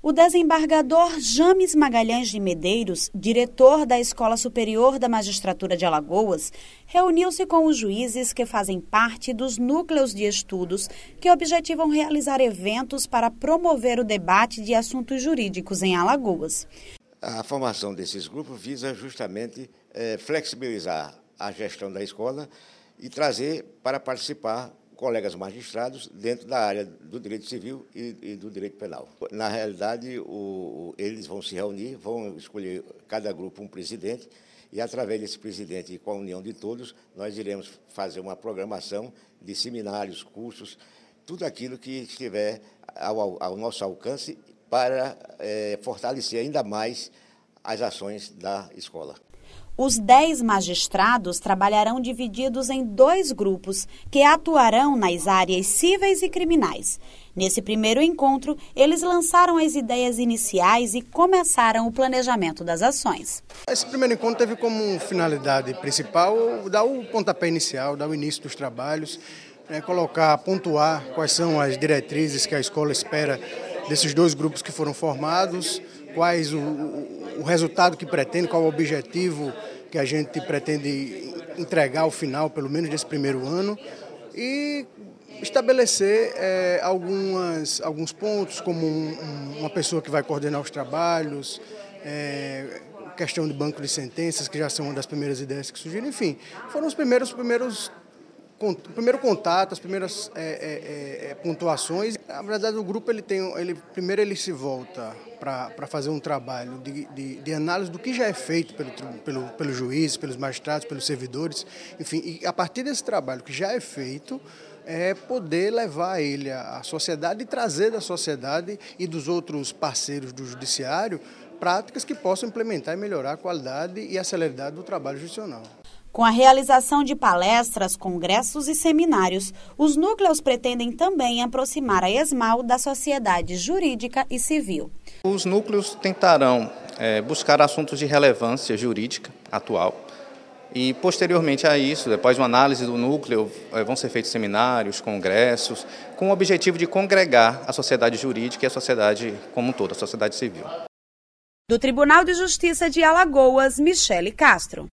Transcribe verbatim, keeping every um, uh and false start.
O desembargador James Magalhães de Medeiros, diretor da Escola Superior da Magistratura de Alagoas, reuniu-se com os juízes que fazem parte dos núcleos de estudos que objetivam realizar eventos para promover o debate de assuntos jurídicos em Alagoas. A formação desses grupos visa justamente é, flexibilizar a gestão da escola e trazer para participar colegas magistrados dentro da área do direito civil e, e do direito penal. Na realidade, o, eles vão se reunir, vão escolher cada grupo um presidente e, através desse presidente e com a união de todos, nós iremos fazer uma programação de seminários, cursos, tudo aquilo que estiver ao, ao nosso alcance para é, fortalecer ainda mais as ações da escola. Os dez magistrados trabalharão divididos em dois grupos que atuarão nas áreas cíveis e criminais. Nesse primeiro encontro, eles lançaram as ideias iniciais e começaram o planejamento das ações. Esse primeiro encontro teve como finalidade principal dar o pontapé inicial, dar o início dos trabalhos, né, colocar, pontuar quais são as diretrizes que a escola espera desses dois grupos que foram formados, quais o, o, o resultado que pretende, qual o objetivo que a gente pretende entregar ao final, pelo menos desse primeiro ano, e estabelecer é, algumas, alguns pontos, como um, um, uma pessoa que vai coordenar os trabalhos, é, questão de banco de sentenças, que já são uma das primeiras ideias que surgiram, enfim, foram os primeiros, primeiros o primeiro contato, as primeiras é, é, é, pontuações. Na verdade, o grupo, ele tem, ele, primeiro ele se volta para fazer um trabalho de, de, de análise do que já é feito pelo, pelo, pelo juiz, pelos magistrados, pelos servidores, enfim, e a partir desse trabalho que já é feito, é poder levar ele à sociedade e trazer da sociedade e dos outros parceiros do judiciário práticas que possam implementar e melhorar a qualidade e a celeridade do trabalho judicional. Com a realização de palestras, congressos e seminários, os núcleos pretendem também aproximar a ESMAL da sociedade jurídica e civil. Os núcleos tentarão é, buscar assuntos de relevância jurídica atual e, posteriormente a isso, depois de uma análise do núcleo, é, vão ser feitos seminários, congressos, com o objetivo de congregar a sociedade jurídica e a sociedade como um todo, a sociedade civil. Do Tribunal de Justiça de Alagoas, Michele Castro.